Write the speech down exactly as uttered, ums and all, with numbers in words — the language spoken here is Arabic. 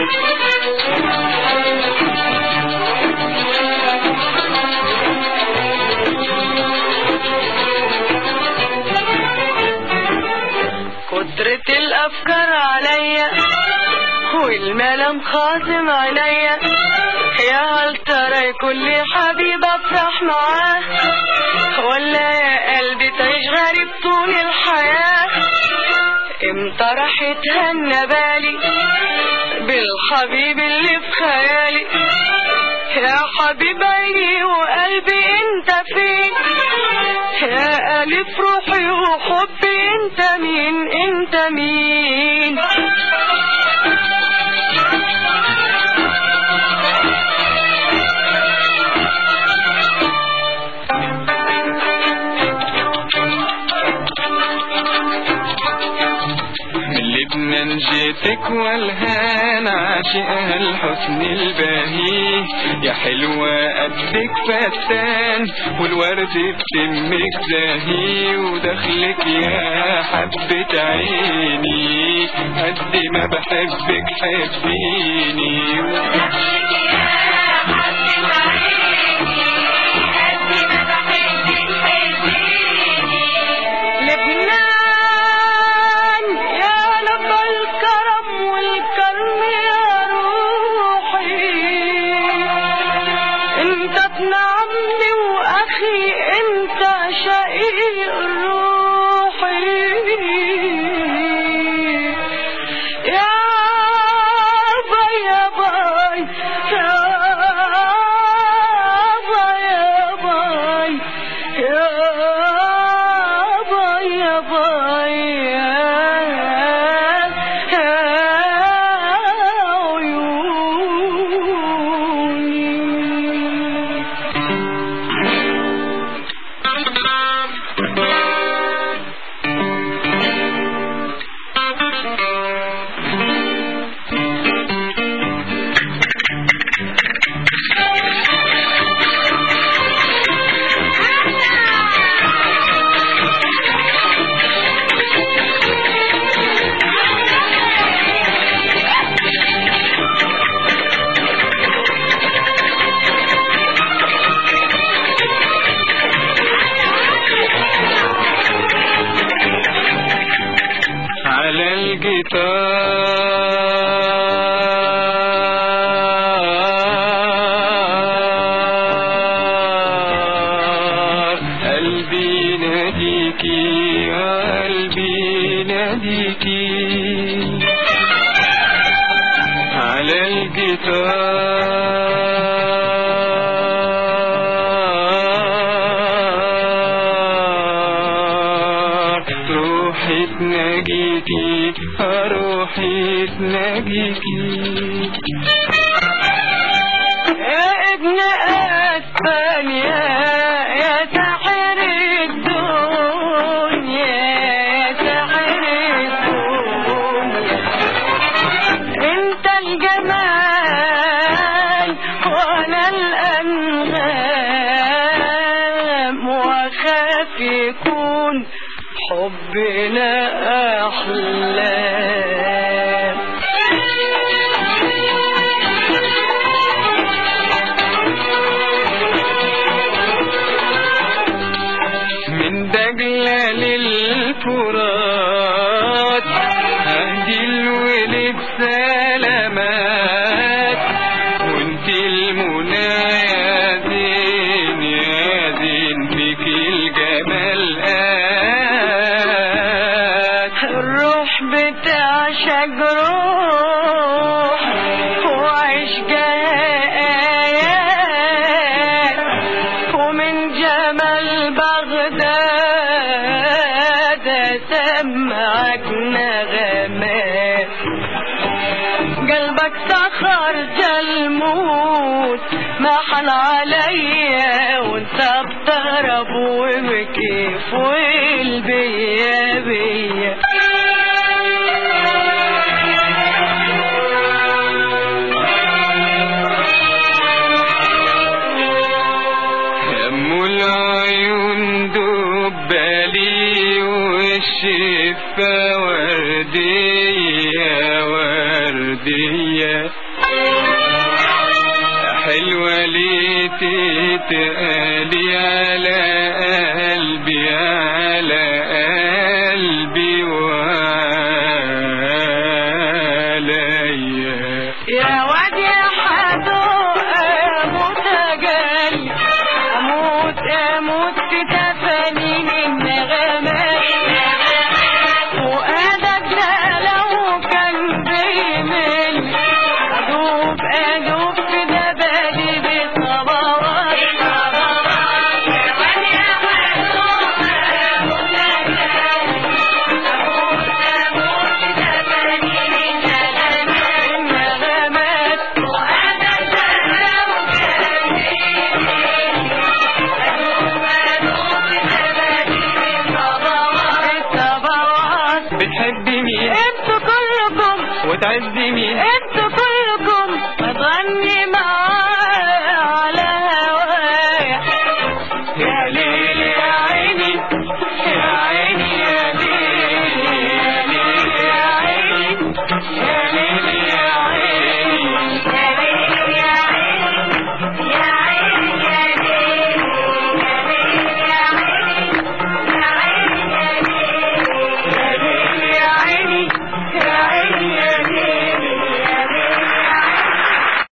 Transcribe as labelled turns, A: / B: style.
A: كترة الافكار عليا والملام خاصم عينيا، يا هل ترى كل حبيب افرح معاه، ولا يا قلبي تعيش غريب طول الحياة؟ امتى راح يتهنى بالي بالحبيب اللي في خيالي؟ يا حبيب عيني وقلبي انت فين؟ يا ألف روحي وحبي انت مين؟ انت مين؟
B: لبنان جيتك والهان عاشقها الحسن البهي، يا حلوة قدك فتان والورد بتمك زاهي، ودخلك يا حبة عيني قد ما بحبك حبيني، ودخلك يا حبة عيني قد ما بحبك حبيني.
A: لبنان نعمي واخي انت شقيق روحي، يا باي يا باي يا باي يا باي يا باي يا باي
B: على الجيتار قلبي ناديكي قلبي ناديكي، على الجيتار روحي تناجيكي روحي تناجيكي،
A: يا ابن اسبانيا يا ساحر الدنيا يا ساحر الدنيا، انت الجمال وانا الانغام، واخاف يكون حبنا احلام.
B: من دجلة للفرات هدي الولد سلامات، وانت المنى يا زين يا زين فيك الجمال آت،
A: الروح بتعشق روح وعشقها آيات، ومن جمال بغداد سمعك نغمات، قلبك سخر جلموت ما حن عليا، وانت بتهرب وبكيف والبيا بيا.
B: هم العيون دبالي والشفة وردية وردية، حلوة ليه تتقالي على قلبي على قلبي